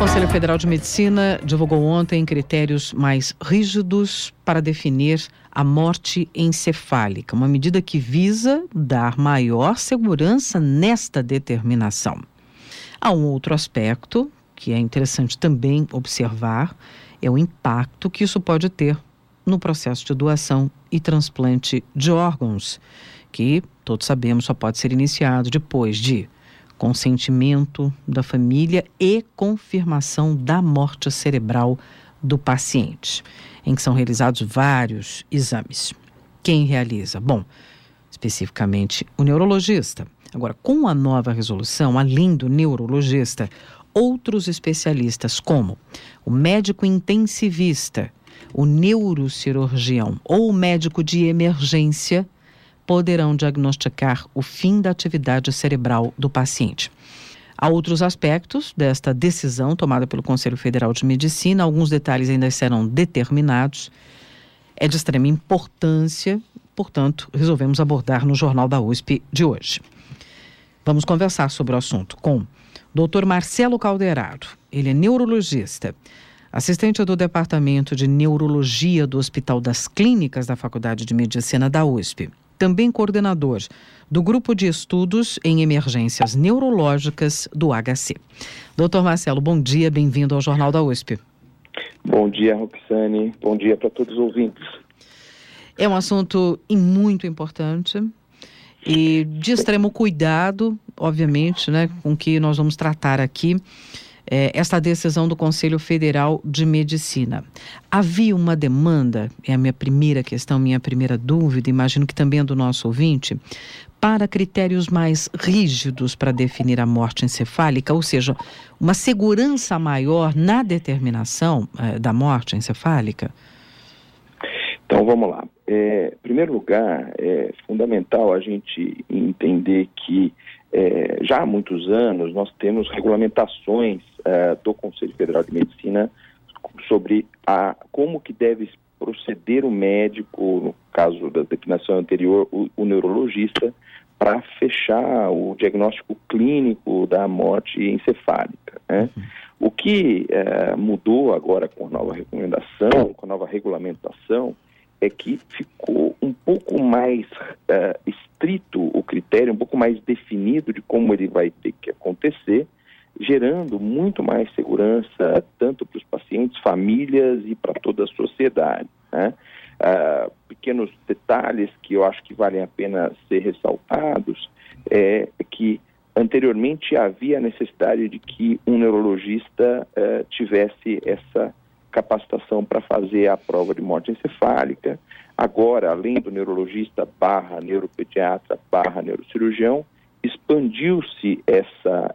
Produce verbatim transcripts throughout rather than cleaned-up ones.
Conselho Federal de Medicina divulgou ontem critérios mais rígidos para definir a morte encefálica, uma medida que visa dar maior segurança nesta determinação. Há um outro aspecto que é interessante também observar, é o impacto que isso pode ter no processo de doação e transplante de órgãos, que todos sabemos só pode ser iniciado depois de consentimento da família e confirmação da morte cerebral do paciente, em que são realizados vários exames. Quem realiza? Bom, especificamente o neurologista. Agora, com a nova resolução, além do neurologista, outros especialistas como o médico intensivista, o neurocirurgião ou o médico de emergência poderão diagnosticar o fim da atividade cerebral do paciente. Há outros aspectos desta decisão tomada pelo Conselho Federal de Medicina, alguns detalhes ainda serão determinados. É de extrema importância, portanto, resolvemos abordar no Jornal da U S P de hoje. Vamos conversar sobre o assunto com o doutor Marcelo Calderaro. Ele é neurologista, assistente do Departamento de Neurologia do Hospital das Clínicas da Faculdade de Medicina da U S P. Também coordenador do Grupo de Estudos em Emergências Neurológicas do H C. doutor Marcelo, bom dia, bem-vindo ao Jornal da U S P. Bom dia, Roxane. Bom dia para todos os ouvintes. É um assunto muito importante e de extremo cuidado, obviamente, né, com que nós vamos tratar aqui é, esta decisão do Conselho Federal de Medicina. Havia uma demanda, é a minha primeira questão, minha primeira dúvida, imagino que também é do nosso ouvinte, para critérios mais rígidos para definir a morte encefálica, ou seja, uma segurança maior na determinação é, da morte encefálica? Então, vamos lá. É, em primeiro lugar, é fundamental a gente entender que é, já há muitos anos nós temos regulamentações é, do Conselho Federal de Medicina sobre a, como que deve proceder o médico, no caso da definição anterior, o, o neurologista, para fechar o diagnóstico clínico da morte encefálica, né? Uhum. O que é, mudou agora com a nova recomendação, com a nova regulamentação, é que ficou um pouco mais uh, estrito o critério, um pouco mais definido de como ele vai ter que acontecer, gerando muito mais segurança tanto para os pacientes, famílias e para toda a sociedade, né? Uh, pequenos detalhes que eu acho que valem a pena ser ressaltados é que anteriormente havia a necessidade de que um neurologista uh, tivesse essa capacitação para fazer a prova de morte encefálica. Agora, além do neurologista barra neuropediatra barra neurocirurgião, expandiu-se essa,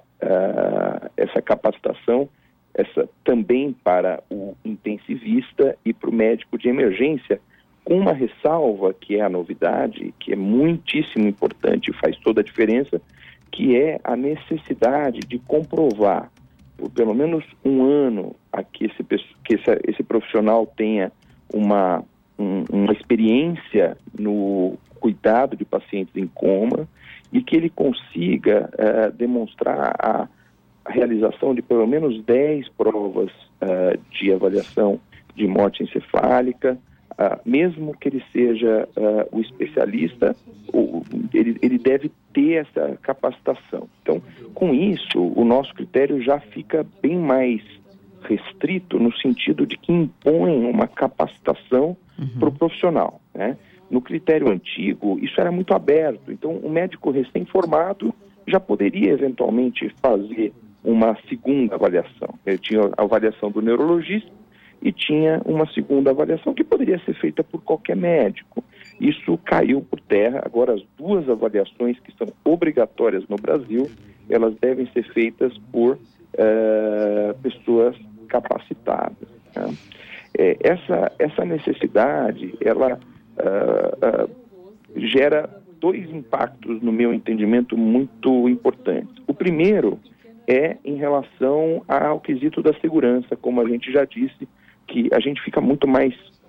uh, essa capacitação essa, também para o intensivista e para o médico de emergência, com uma ressalva que é a novidade, que é muitíssimo importante e faz toda a diferença, que é a necessidade de comprovar por pelo menos um ano a que esse, que esse, esse profissional tenha uma, um, uma experiência no cuidado de pacientes em coma e que ele consiga uh, demonstrar a, a realização de pelo menos dez provas uh, de avaliação de morte encefálica, uh, mesmo que ele seja uh, o especialista, o, ele, ele deve ter essa capacitação. Então, com isso, o nosso critério já fica bem mais restrito no sentido de que impõe uma capacitação uhum. para o profissional, né? No critério antigo, isso era muito aberto. Então, o médico recém-formado já poderia, eventualmente, fazer uma segunda avaliação. Ele tinha a avaliação do neurologista e tinha uma segunda avaliação que poderia ser feita por qualquer médico. Isso caiu por terra. Agora, as duas avaliações que são obrigatórias no Brasil, elas devem ser feitas por uh, pessoas capacitadas, né? É, essa, essa necessidade, ela uh, uh, gera dois impactos, no meu entendimento, muito importantes. O primeiro é em relação ao quesito da segurança, como a gente já disse, que a gente fica muito mais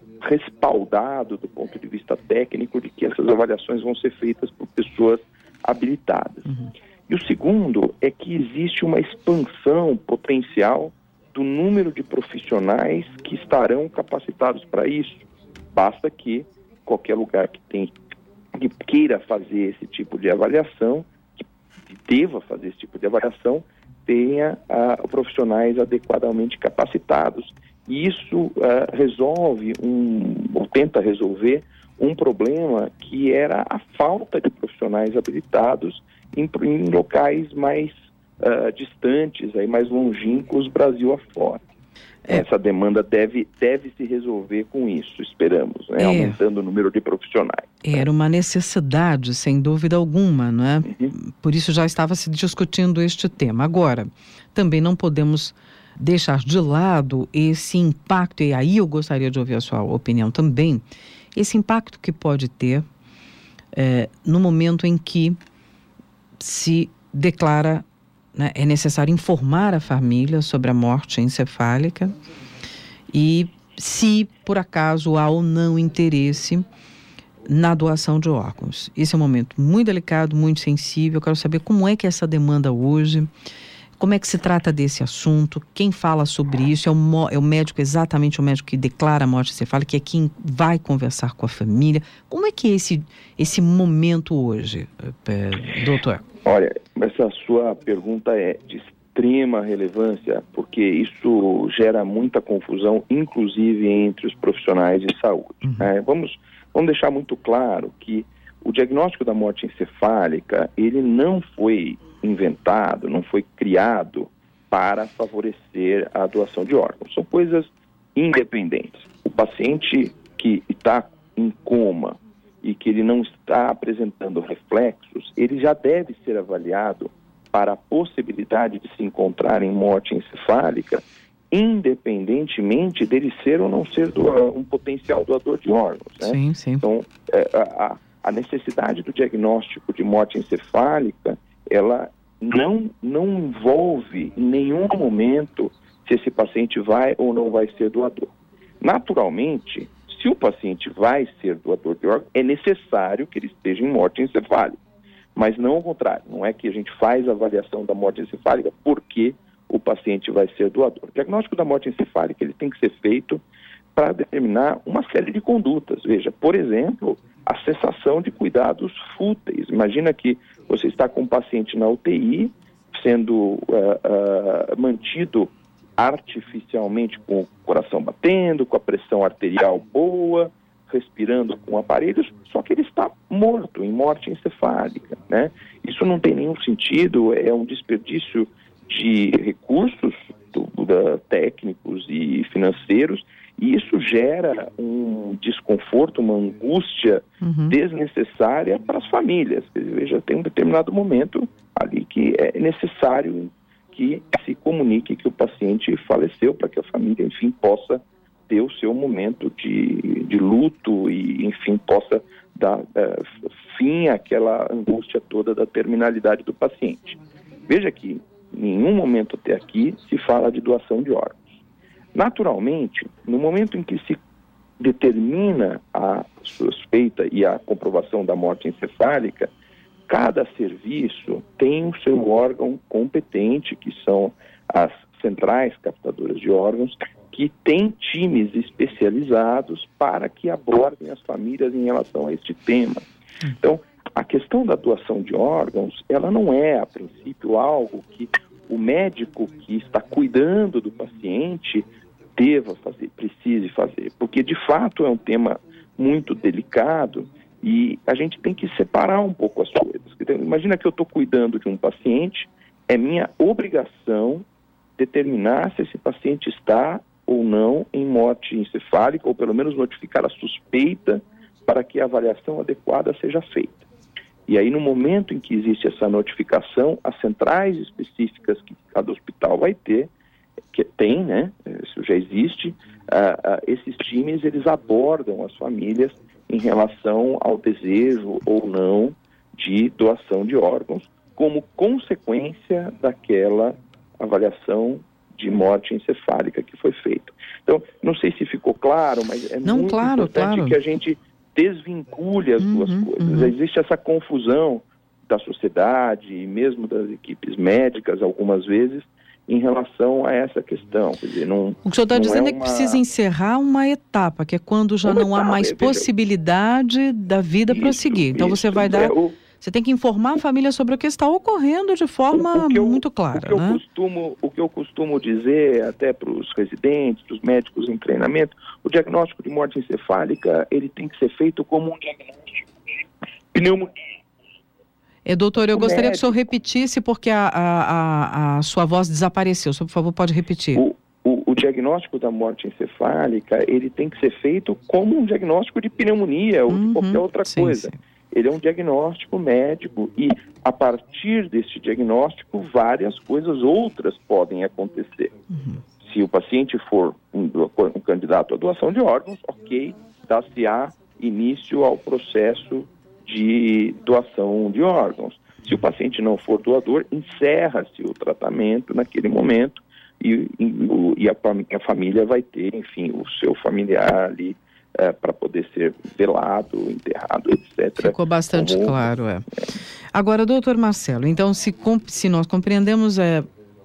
respaldado do ponto de vista técnico de que essas avaliações vão ser feitas por pessoas habilitadas. Uhum. E o segundo é que existe uma expansão potencial do número de profissionais que estarão capacitados para isso. Basta que qualquer lugar que, tem, que queira fazer esse tipo de avaliação, que deva fazer esse tipo de avaliação, tenha uh, profissionais adequadamente capacitados. E isso uh, resolve, um, ou tenta resolver, um problema que era a falta de profissionais habilitados em, em locais mais uh, distantes, aí, mais longínquos, Brasil afora. É. Essa demanda deve, deve se resolver com isso, esperamos, né? É. Aumentando o número de profissionais. Era uma necessidade, sem dúvida alguma, não é? Uhum. Por isso já estava se discutindo este tema. Agora, também não podemos deixar de lado esse impacto, e aí eu gostaria de ouvir a sua opinião também, esse impacto que pode ter é, no momento em que se declara, né, é necessário informar a família sobre a morte encefálica e se, por acaso, há ou não interesse na doação de órgãos. Esse é um momento muito delicado, muito sensível. Eu quero saber como é que é essa demanda hoje, como é que se trata desse assunto, quem fala sobre isso, é o, é o médico, exatamente o médico que declara a morte encefálica, que é quem vai conversar com a família. Como é que é esse, esse momento hoje, doutor? Olha, essa sua pergunta é de extrema relevância, porque isso gera muita confusão, inclusive entre os profissionais de saúde. Uhum. É, vamos, vamos deixar muito claro que o diagnóstico da morte encefálica, ele não foi inventado, não foi criado para favorecer a doação de órgãos. São coisas independentes. O paciente que está em coma e que ele não está apresentando reflexos, ele já deve ser avaliado para a possibilidade de se encontrar em morte encefálica, independentemente dele ser ou não ser doa, um potencial doador de órgãos, né? Sim, sim. Então, a, a necessidade do diagnóstico de morte encefálica, ela não, não envolve em nenhum momento se esse paciente vai ou não vai ser doador. Naturalmente, se o paciente vai ser doador de órgãos, é necessário que ele esteja em morte encefálica. Mas não ao contrário, não é que a gente faz a avaliação da morte encefálica porque o paciente vai ser doador. O diagnóstico da morte encefálica ele tem que ser feito para determinar uma série de condutas. Veja, por exemplo, a cessação de cuidados fúteis. Imagina que você está com um paciente na U T I, sendo uh, uh, mantido artificialmente com o coração batendo, com a pressão arterial boa, respirando com aparelhos, só que ele está morto, em morte encefálica, né? Isso não tem nenhum sentido, é um desperdício de recursos do, da, técnicos e financeiros, e isso gera um desconforto, uma angústia uhum. desnecessária para as famílias. Veja, tem um determinado momento ali que é necessário que se comunique que o paciente faleceu, para que a família, enfim, possa ter o seu momento de, de luto e, enfim, possa dar uh, fim àquela angústia toda da terminalidade do paciente. Veja que em nenhum momento até aqui se fala de doação de órgãos. Naturalmente, no momento em que se determina a suspeita e a comprovação da morte encefálica, cada serviço tem o seu órgão competente, que são as centrais captadoras de órgãos, que têm times especializados para que abordem as famílias em relação a este tema. Então, a questão da doação de órgãos, ela não é, a princípio, algo que o médico que está cuidando do paciente deva fazer, precise fazer, porque de fato é um tema muito delicado e a gente tem que separar um pouco as coisas. Então, imagina que eu estou cuidando de um paciente, é minha obrigação determinar se esse paciente está ou não em morte encefálica, ou pelo menos notificar a suspeita para que a avaliação adequada seja feita. E aí, no momento em que existe essa notificação, as centrais específicas que cada hospital vai ter, que tem, né, isso já existe, uh, uh, esses times, eles abordam as famílias em relação ao desejo ou não de doação de órgãos, como consequência daquela avaliação de morte encefálica que foi feita. Então, não sei se ficou claro, mas é não, muito claro, importante claro. que a gente desvincule as uhum, duas coisas. Uhum. Existe essa confusão da sociedade e mesmo das equipes médicas, algumas vezes, em relação a essa questão. Quer dizer, não, o que o senhor está dizendo é, uma... é que precisa encerrar uma etapa, que é quando já uma não etapa, há mais é, possibilidade da vida isso, prosseguir. Então isso, você vai dar... É, o... Você tem que informar a família sobre o que está ocorrendo de forma eu, muito clara. O que, né? eu costumo, o que eu costumo dizer até para os residentes, para os médicos em treinamento, o diagnóstico de morte encefálica, ele tem que ser feito como um diagnóstico de pneumonia. É, doutor, eu o gostaria médico, que o senhor repetisse, porque a, a, a, a sua voz desapareceu. O senhor, por favor, pode repetir. O, o, o diagnóstico da morte encefálica, ele tem que ser feito como um diagnóstico de pneumonia ou uhum, de qualquer outra sim, coisa. Sim. Ele é um diagnóstico médico e, a partir desse diagnóstico, várias coisas outras podem acontecer. Uhum. Se o paciente for um, um candidato à doação de órgãos, ok, dá-se-á início ao processo de doação de órgãos. Se o paciente não for doador, encerra-se o tratamento naquele momento e, e, e a, a família vai ter, enfim, o seu familiar ali é, para poder ser velado, enterrado, etcétera. Ficou bastante Como... claro, é. Agora, doutor Marcelo, então, se, se nós compreendemos, é,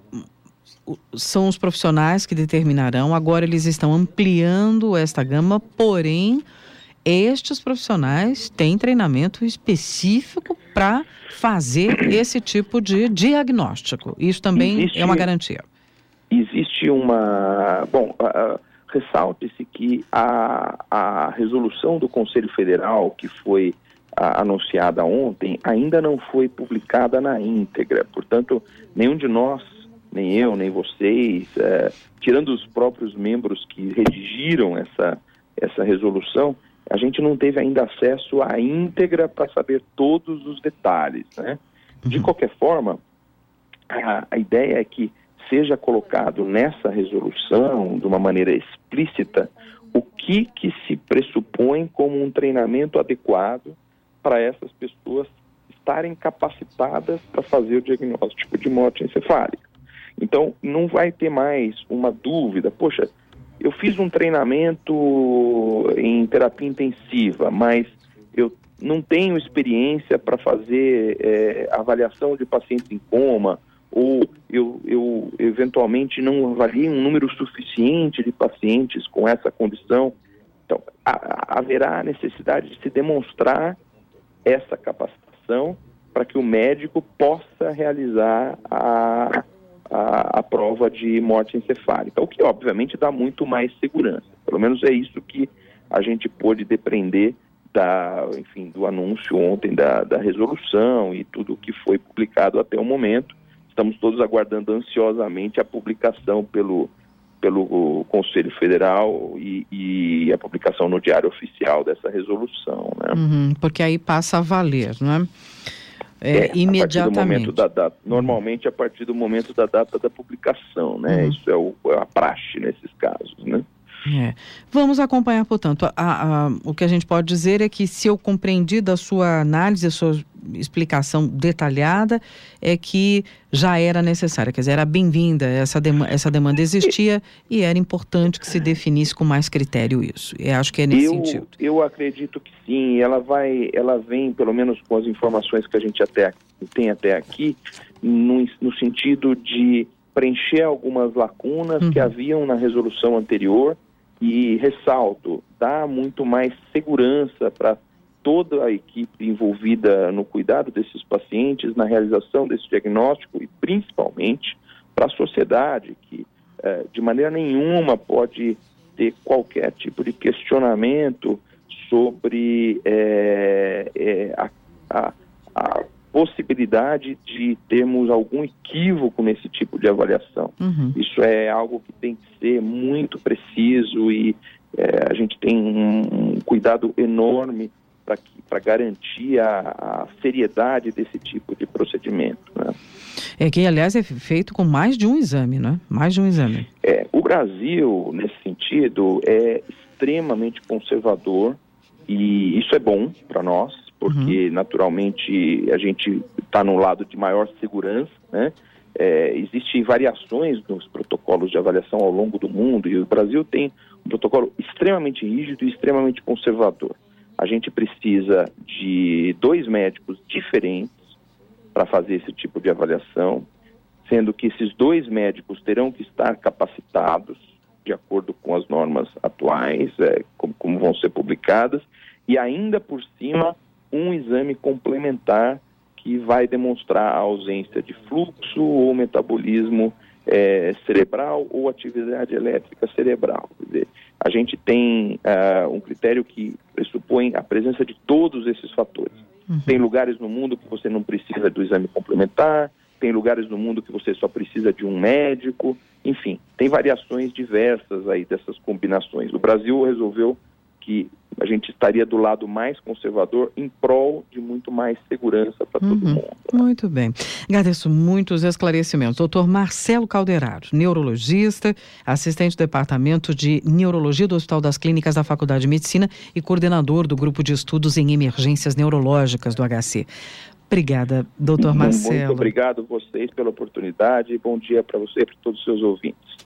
são os profissionais que determinarão, agora eles estão ampliando esta gama, porém... estes profissionais têm treinamento específico para fazer esse tipo de diagnóstico. Isso também existe, é uma garantia. Existe uma... Bom, uh, ressalte-se que a, a resolução do Conselho Federal, que foi uh, anunciada ontem, ainda não foi publicada na íntegra. Portanto, nenhum de nós, nem eu, nem vocês, uh, tirando os próprios membros que redigiram essa, essa resolução, a gente não teve ainda acesso à íntegra para saber todos os detalhes, né? De qualquer forma, a, a ideia é que seja colocado nessa resolução, de uma maneira explícita, o que, que se pressupõe como um treinamento adequado para essas pessoas estarem capacitadas para fazer o diagnóstico de morte encefálica. Então, não vai ter mais uma dúvida, poxa, eu fiz um treinamento em terapia intensiva, mas eu não tenho experiência para fazer é, avaliação de pacientes em coma, ou eu, eu eventualmente não avaliei um número suficiente de pacientes com essa condição. Então, a, haverá necessidade de se demonstrar essa capacitação para que o médico possa realizar a... A, a prova de morte encefálica, o que obviamente dá muito mais segurança. Pelo menos é isso que a gente pôde depreender da, enfim, do anúncio ontem da, da resolução e tudo o que foi publicado até o momento. Estamos todos aguardando ansiosamente a publicação pelo, pelo Conselho Federal e, e a publicação no Diário Oficial dessa resolução, né? Uhum, porque aí passa a valer, não é? É, é, imediatamente. A partir do momento da data, normalmente a partir do momento da data da publicação, né? Uhum. Isso é, o, é a praxe nesses casos, né? É. Vamos acompanhar, portanto, a, a, o que a gente pode dizer é que, se eu compreendi da sua análise, da sua explicação detalhada, é que já era necessária, quer dizer, era bem-vinda, essa, dem- essa demanda existia e era importante que se definisse com mais critério isso. Eu acho que é nesse eu, sentido. Eu acredito que sim, ela vai, ela vem, pelo menos com as informações que a gente até, tem até aqui, no, no sentido de preencher algumas lacunas uhum. que haviam na resolução anterior. E, ressalto, dá muito mais segurança para toda a equipe envolvida no cuidado desses pacientes, na realização desse diagnóstico e, principalmente, para a sociedade, que eh, de maneira nenhuma pode ter qualquer tipo de questionamento sobre eh, eh, a, a, a possibilidade de termos algum equívoco nesse tipo de avaliação. Uhum. Isso é algo que tem que ser muito preciso e é, a gente tem um, um cuidado enorme para garantir a, a seriedade desse tipo de procedimento, né? É que, aliás, é feito com mais de um exame, né? Mais de um exame. É, o Brasil, nesse sentido, é extremamente conservador e isso é bom para nós, porque, uhum. naturalmente, a gente está no lado de maior segurança, né? É, existem variações nos protocolos de avaliação ao longo do mundo e o Brasil tem um protocolo extremamente rígido e extremamente conservador. A gente precisa de dois médicos diferentes para fazer esse tipo de avaliação. sendo que esses dois médicos terão que estar capacitados, de acordo com as normas atuais, é, como, como vão ser publicadas, e ainda por cima um exame complementar que vai demonstrar a ausência de fluxo ou metabolismo é, cerebral ou atividade elétrica cerebral. Quer dizer, a gente tem uh, um critério que pressupõe a presença de todos esses fatores. Uhum. Tem lugares no mundo que você não precisa do exame complementar, tem lugares no mundo que você só precisa de um médico, enfim, tem variações diversas aí dessas combinações. O Brasil resolveu que a gente estaria do lado mais conservador em prol de muito mais segurança para todo uhum. mundo. Muito bem. Agradeço muito os esclarecimentos. doutor Marcelo Calderaro, neurologista, assistente do Departamento de Neurologia do Hospital das Clínicas da Faculdade de Medicina e coordenador do Grupo de Estudos em Emergências Neurológicas do H C. Obrigada, doutor Marcelo. Muito obrigado a vocês pela oportunidade e bom dia para você e para todos os seus ouvintes.